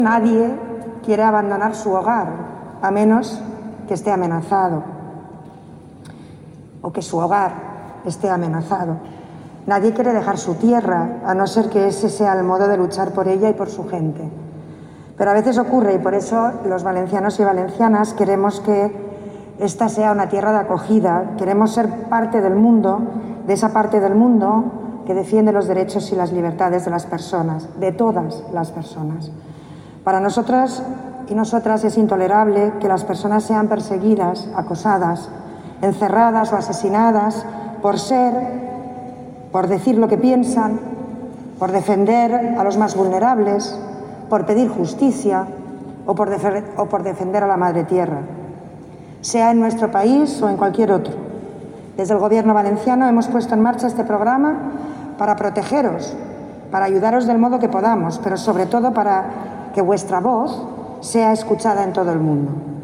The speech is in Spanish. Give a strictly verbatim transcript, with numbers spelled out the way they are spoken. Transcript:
Nadie quiere abandonar su hogar, a menos que esté amenazado o que su hogar esté amenazado. Nadie quiere dejar su tierra, a no ser que ese sea el modo de luchar por ella y por su gente. Pero a veces ocurre, y por eso los valencianos y valencianas queremos que esta sea una tierra de acogida, queremos ser parte del mundo, de esa parte del mundo que defiende los derechos y las libertades de las personas, de todas las personas. Para nosotras y nosotras es intolerable que las personas sean perseguidas, acosadas, encerradas o asesinadas por ser, por decir lo que piensan, por defender a los más vulnerables, por pedir justicia o por, defender, o por defender a la madre tierra, sea en nuestro país o en cualquier otro. Desde el Gobierno valenciano hemos puesto en marcha este programa para protegeros, para ayudaros del modo que podamos, pero sobre todo para que vuestra voz sea escuchada en todo el mundo.